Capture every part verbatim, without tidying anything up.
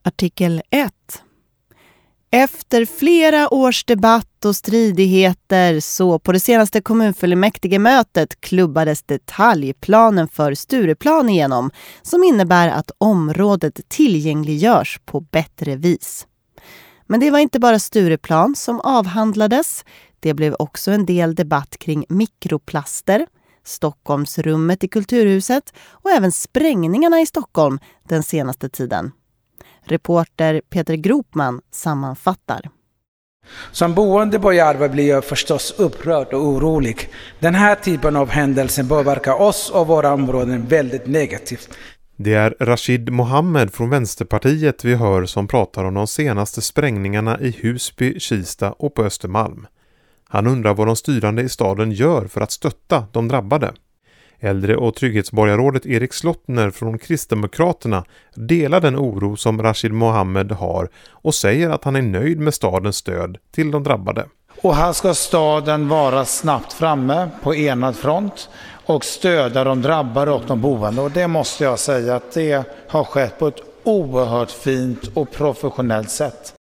Artikel ett. Efter flera års debatt och stridigheter så på det senaste kommunfullmäktigemötet klubbades detaljplanen för Stureplan igenom som innebär att området tillgängliggörs på bättre vis. Men det var inte bara Stureplan som avhandlades. Det blev också en del debatt kring mikroplaster, Stockholmsrummet i Kulturhuset och även sprängningarna i Stockholm den senaste tiden. Reporter Peter Gropman sammanfattar. Som boende på Järva blir jag förstås upprörd och orolig. Den här typen av händelser påverkar oss och våra områden väldigt negativt. Det är Rashid Mohammed från Vänsterpartiet vi hör som pratar om de senaste sprängningarna i Husby, Kista och på Östermalm. Han undrar vad de styrande i staden gör för att stötta de drabbade. Äldre- och trygghetsborgarrådet Erik Slottner från Kristdemokraterna delar den oro som Rashid Mohammed har och säger att han är nöjd med stadens stöd till de drabbade. Och här ska staden vara snabbt framme på enad front och stödja de drabbade och de boende. Och det måste jag säga att det har skett på ett oerhört fint och professionellt sätt.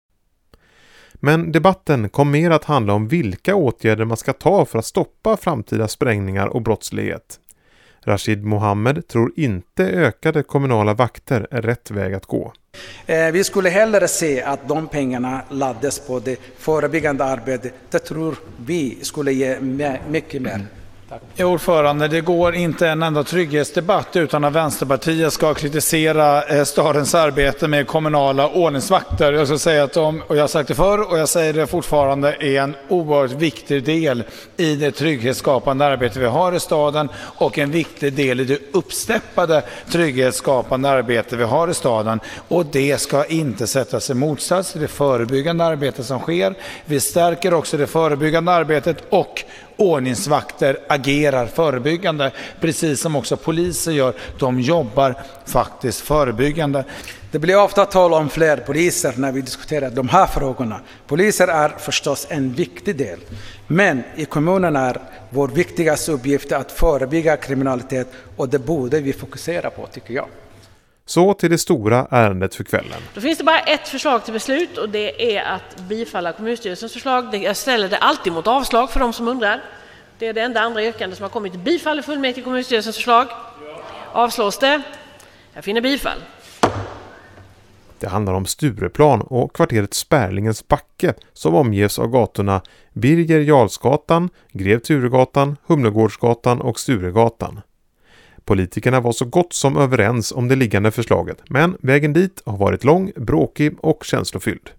Men debatten kom mer att handla om vilka åtgärder man ska ta för att stoppa framtida sprängningar och brottslighet. Rashid Mohammed tror inte ökade kommunala vakter är rätt väg att gå. Vi skulle hellre se att de pengarna laddas på det förebyggande arbetet. Det tror vi skulle ge mycket mer. Ja, ordförande, det går inte en enda trygghetsdebatt utan att Vänsterpartiet ska kritisera stadens arbete med kommunala ordningsvakter. Jag ska säga att de, och jag har sagt det förr och jag säger det fortfarande, är en oerhört viktig del i det trygghetsskapande arbete vi har i staden och en viktig del i det uppsteppade trygghetsskapande arbete vi har i staden. Och det ska inte sättas i motsats till det förebyggande arbete som sker. Vi stärker också det förebyggande arbetet och ordningsvakter agerar förebyggande, precis som också poliser gör. De jobbar faktiskt förebyggande. Det blir ofta tal om fler poliser när vi diskuterar de här frågorna. Poliser är förstås en viktig del. Men i kommunen är vår viktigaste uppgift att förebygga kriminalitet och det borde vi fokusera på, tycker jag. Så till det stora ärendet för kvällen. Då finns det bara ett förslag till beslut och det är att bifalla kommunstyrelsens förslag. Jag ställer det alltid mot avslag för de som undrar. Det är det enda andra yrkande som har kommit. Bifall i fullmäktige kommunstyrelsens förslag. Avslås det? Jag finner bifall. Det handlar om Stureplan och kvarteret Spärlingens backe som omges av gatorna Birger Jarlsgatan, Grev Turegatan, Humlegårdsgatan och Sturegatan. Politikerna var så gott som överens om det liggande förslaget, men vägen dit har varit lång, bråkig och känslofylld.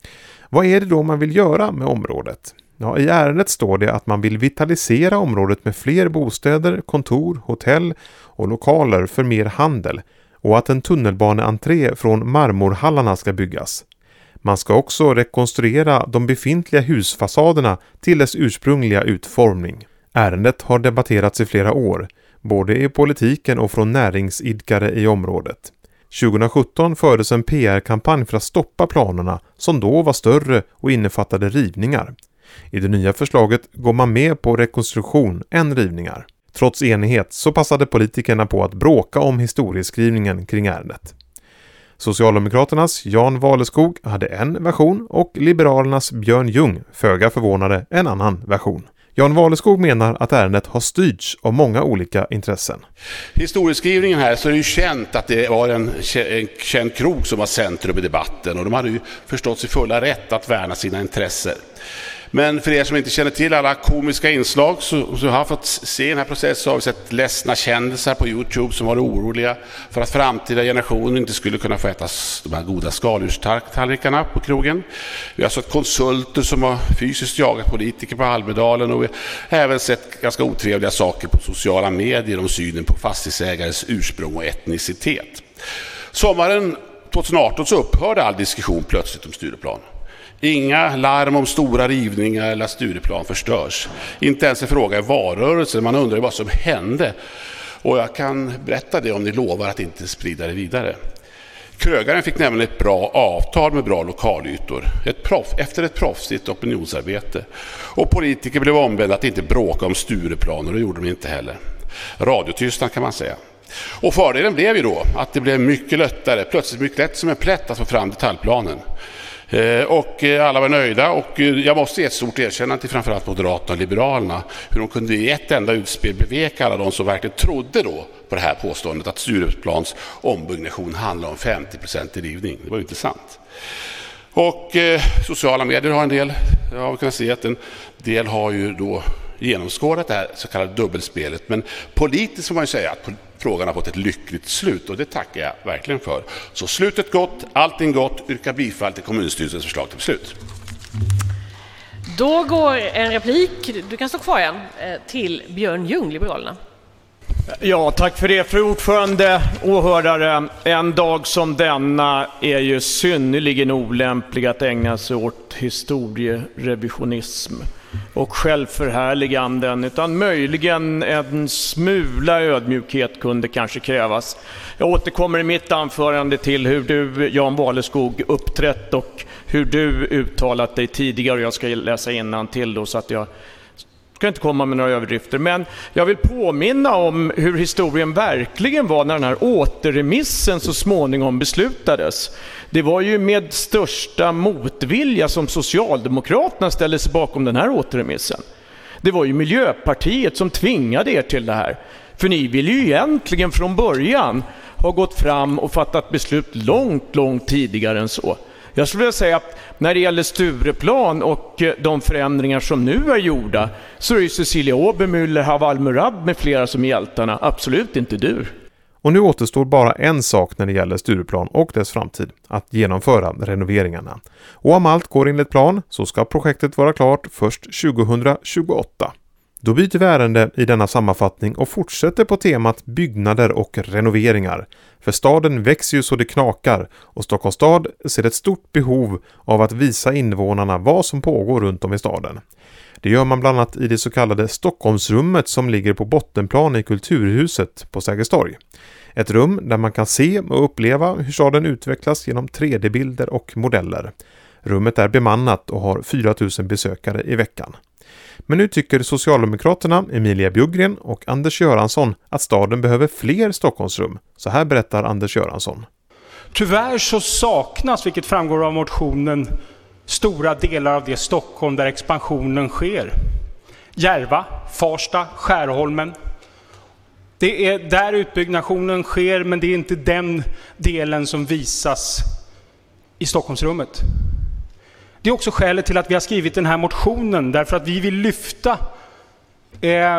Vad är det då man vill göra med området? Ja, i ärendet står det att man vill vitalisera området med fler bostäder, kontor, hotell och lokaler för mer handel och att en tunnelbaneentré från marmorhallarna ska byggas. Man ska också rekonstruera de befintliga husfasaderna till dess ursprungliga utformning. Ärendet har debatterats i flera år, både i politiken och från näringsidkare i området. tjugohundrasjutton fördes en P R-kampanj för att stoppa planerna som då var större och innefattade rivningar. I det nya förslaget går man med på rekonstruktion än rivningar. Trots enighet så passade politikerna på att bråka om historieskrivningen kring ärendet. Socialdemokraternas Jan Valeskog hade en version och Liberalernas Björn Ljung, föga förvånade, en annan version. Jan Valeskog menar att ärendet har styrts av många olika intressen. Historieskrivningen här så är det ju känt att det var en, en känd krog som var centrum i debatten och de hade ju förstått sig fulla rätt att värna sina intressen. Men för er som inte känner till alla komiska inslag så, så har jag fått se den här processen så har vi sett ledsna kändisar på YouTube som var oroliga för att framtida generationer inte skulle kunna få äta de här goda skaldjurstallrikarna på krogen. Vi har sett konsulter som har fysiskt jagat politiker på Almedalen och vi har även sett ganska otrevliga saker på sociala medier om synen på fastighetsägares ursprung och etnicitet. Sommaren tjugoarton så upphörde all diskussion plötsligt om Stureplan. Inga larm om stora rivningar eller Stureplan förstörs. Inte ens en fråga i valrörelsen. Man undrar vad som hände. Och jag kan berätta det om ni lovar att inte sprida det vidare. Krögaren fick nämligen ett bra avtal med bra lokalytor. Ett proff, efter ett proffsigt opinionsarbete. Och politiker blev ombedda att inte bråka om Stureplan och det gjorde de inte heller. Radiotystnad kan man säga. Och fördelen blev ju då att det blev mycket lättare, plötsligt mycket lätt som en plätt att få fram detaljplanen. Och alla var nöjda, och jag måste ge ett stort erkännande till framförallt Moderaterna och Liberalerna, hur de kunde i ett enda utspel beveka alla de som verkligen trodde då på det här påståendet att Stureplans ombyggnation handlar om femtio procent i rivning. Det var ju inte sant. Och eh, sociala medier har en del, ja, vi kan se att en del har ju då genomskådat det här så kallade dubbelspelet, men politiskt får man ju säga att frågan har fått ett lyckligt slut, och det tackar jag verkligen för. Så slutet gott, allting gott, yrka bifall till kommunstyrelsens förslag till beslut. Då går en replik, du kan stå kvar igen, till Björn Ljung, Liberalerna. Ja, tack för det, fru ordförande, åhörare. En dag som denna är ju synnerligen olämplig att ägna sig åt historierevisionism och självförhärliganden, utan möjligen en smula ödmjukhet kunde kanske krävas. Jag återkommer i mitt anförande till hur du, Jan Waleskog, uppträtt och hur du uttalat dig tidigare. Jag ska läsa innantill då, så att jag ska inte komma med några överdrifter. Men jag vill påminna om hur historien verkligen var när den här återremissen så småningom beslutades. Det var ju med största motvilja som Socialdemokraterna ställde sig bakom den här återremissen. Det var ju Miljöpartiet som tvingade er till det här. För ni ville ju egentligen från början ha gått fram och fattat beslut långt, långt tidigare än så. Jag skulle vilja säga att när det gäller Stureplan och de förändringar som nu är gjorda, så är ju Cecilia Obermüller, Haval Murad med flera som hjältarna, absolut inte du. Och nu återstår bara en sak när det gäller Stureplan och dess framtid, att genomföra renoveringarna. Och om allt går enligt plan så ska projektet vara klart först tjugohundratjugoåtta. Då byter vi ärende i denna sammanfattning och fortsätter på temat byggnader och renoveringar. För staden växer ju så det knakar, och Stockholms stad ser ett stort behov av att visa invånarna vad som pågår runt om i staden. Det gör man bland annat i det så kallade Stockholmsrummet som ligger på bottenplan i Kulturhuset på Sergels torg. Ett rum där man kan se och uppleva hur staden utvecklas genom tre D-bilder och modeller. Rummet är bemannat och har fyra tusen besökare i veckan. Men nu tycker Socialdemokraterna Emilia Bjuggren och Anders Göransson att staden behöver fler Stockholmsrum. Så här berättar Anders Göransson. Tyvärr så saknas, vilket framgår av motionen, stora delar av det Stockholm där expansionen sker. Järva, Farsta, Skärholmen. Det är där utbyggnationen sker, men det är inte den delen som visas i Stockholmsrummet. Det är också skälet till att vi har skrivit den här motionen, därför att vi vill lyfta eh,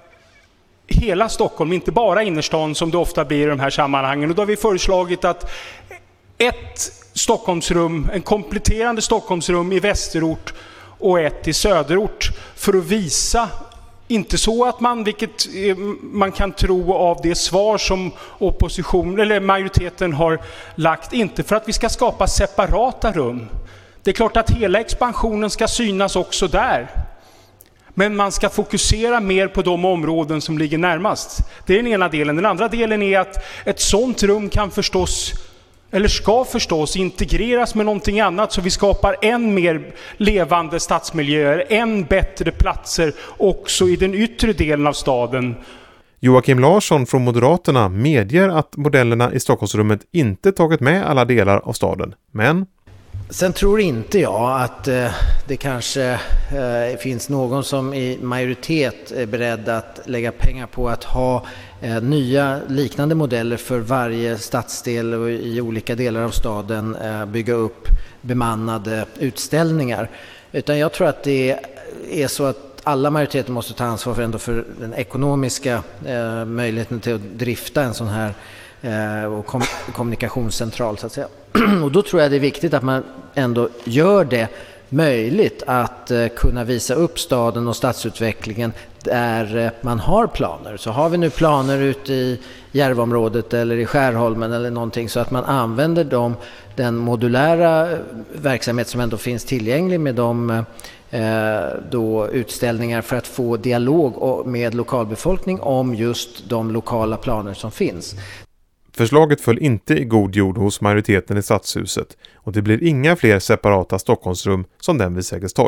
hela Stockholm, inte bara innerstan som det ofta blir i de här sammanhangen. Och då har vi föreslagit att ett Stockholmsrum, en kompletterande Stockholmsrum i västerort och ett i söderort, för att visa, inte så att man, vilket man kan tro av det svar som opposition eller majoriteten har lagt, inte för att vi ska skapa separata rum. Det är klart att hela expansionen ska synas också där. Men man ska fokusera mer på de områden som ligger närmast. Det är den ena delen. Den andra delen är att ett sånt rum kan förstås, eller ska förstås, integreras med någonting annat, så vi skapar än mer levande stadsmiljöer, än bättre platser också i den yttre delen av staden. Joakim Larsson från Moderaterna medger att modellerna i Stockholmsrummet inte tagit med alla delar av staden, men... Sen tror inte jag att eh, det kanske eh, finns någon som i majoritet är beredd att lägga pengar på att ha eh, nya liknande modeller för varje stadsdel och i olika delar av staden eh, bygga upp bemannade utställningar. Utan jag tror att det är så att alla majoriteter måste ta ansvar för, ändå för den ekonomiska eh, möjligheten till att drifta en sån här och kom- kommunikationscentral så att säga. Och då tror jag det är viktigt att man ändå gör det möjligt att uh, kunna visa upp staden och stadsutvecklingen där uh, man har planer. Så har vi nu planer ute i Järvaområdet eller i Skärholmen eller någonting, så att man använder dem, den modulära verksamhet som ändå finns tillgänglig med de uh, då utställningar, för att få dialog med lokalbefolkning om just de lokala planer som finns. Förslaget föll inte i god jord hos majoriteten i Stadshuset, och det blir inga fler separata Stockholmsrum som den vid Sergels torg.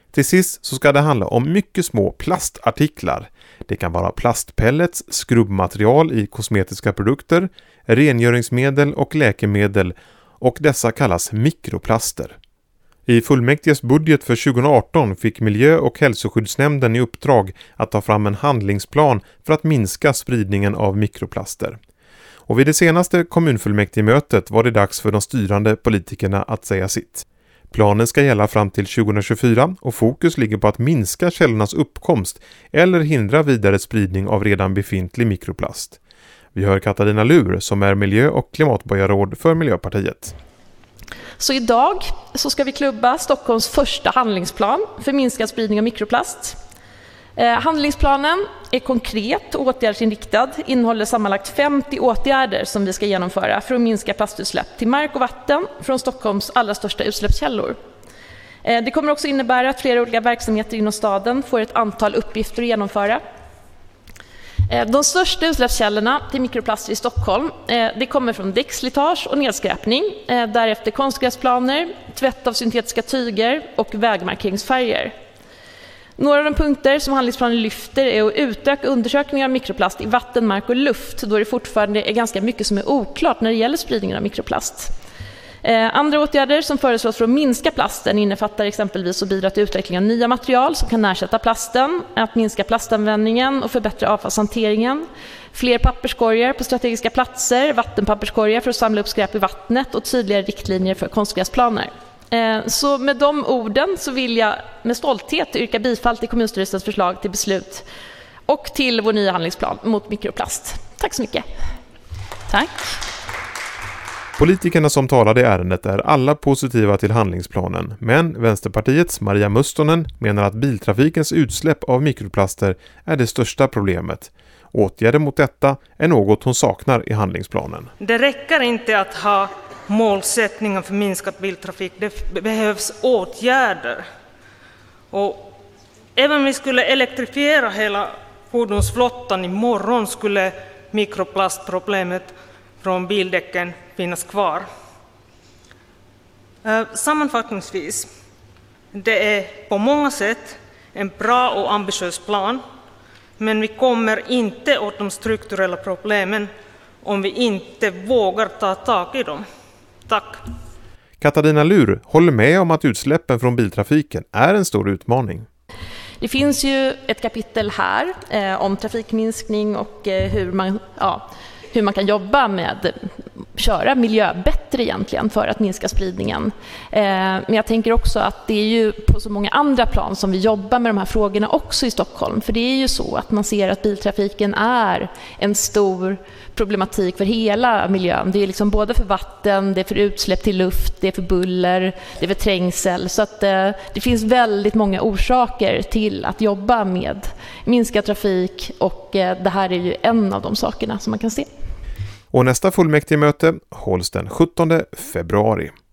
Till sist så ska det handla om mycket små plastartiklar. Det kan vara plastpellets, skrubbmaterial i kosmetiska produkter, rengöringsmedel och läkemedel, och dessa kallas mikroplaster. I fullmäktiges budget för tjugoarton fick miljö- och hälsoskyddsnämnden i uppdrag att ta fram en handlingsplan för att minska spridningen av mikroplaster. Och vid det senaste kommunfullmäktigemötet var det dags för de styrande politikerna att säga sitt. Planen ska gälla fram till tjugohundratjugofyra och fokus ligger på att minska källornas uppkomst eller hindra vidare spridning av redan befintlig mikroplast. Vi hör Katarina Lur som är miljö- och klimatborgarråd för Miljöpartiet. Så idag så ska vi klubba Stockholms första handlingsplan för minskad spridning av mikroplast. Eh, handlingsplanen är konkret och åtgärdsinriktad, innehåller sammanlagt femtio åtgärder som vi ska genomföra för att minska plastutsläpp till mark och vatten från Stockholms allra största utsläppskällor. Eh, det kommer också innebära att flera olika verksamheter inom staden får ett antal uppgifter att genomföra. De största utsläppskällorna till mikroplaster i Stockholm det kommer från däckslitage och nedskräpning, därefter konstgräsplaner, tvätt av syntetiska tyger och vägmarkeringsfärger. Några av de punkter som handlingsplanen lyfter är att utöka undersökningar av mikroplast i vatten, mark och luft, då det fortfarande är ganska mycket som är oklart när det gäller spridningen av mikroplast. Andra åtgärder som föreslås för att minska plasten innefattar exempelvis att bidra till utveckling av nya material som kan ersätta plasten, att minska plastanvändningen och förbättra avfallshanteringen, fler papperskorgar på strategiska platser, vattenpapperskorgar för att samla upp skräp i vattnet och tydligare riktlinjer för konstgräsplaner. Så med de orden så vill jag med stolthet yrka bifall till kommunstyrelsens förslag till beslut och till vår nya handlingsplan mot mikroplast. Tack så mycket. Tack. Politikerna som talade i ärendet är alla positiva till handlingsplanen, men Vänsterpartiets Maria Mustonen menar att biltrafikens utsläpp av mikroplaster är det största problemet. Åtgärder mot detta är något hon saknar i handlingsplanen. Det räcker inte att ha målsättningar för minskad biltrafik, det behövs åtgärder. Och även om vi skulle elektrifiera hela fordonsflottan imorgon skulle mikroplastproblemet från bildäcken finnas kvar. Sammanfattningsvis, det är på många sätt en bra och ambitiös plan, men vi kommer inte åt de strukturella problemen om vi inte vågar ta tag i dem. Tack. Katarina Lur håller med om att utsläppen från biltrafiken är en stor utmaning. Det finns ju ett kapitel här eh, om trafikminskning och eh, hur man... Ja, hur man kan jobba med köra miljö bättre egentligen för att minska spridningen. Eh, men jag tänker också att det är ju på så många andra plan som vi jobbar med de här frågorna också i Stockholm. För det är ju så att man ser att biltrafiken är en stor problematik för hela miljön. Det är liksom både för vatten, det är för utsläpp till luft, det är för buller, det är för trängsel. Så att eh, det finns väldigt många orsaker till att jobba med minskad trafik och eh, det här är ju en av de sakerna som man kan se. Och nästa fullmäktigemöte hålls den sjuttonde februari.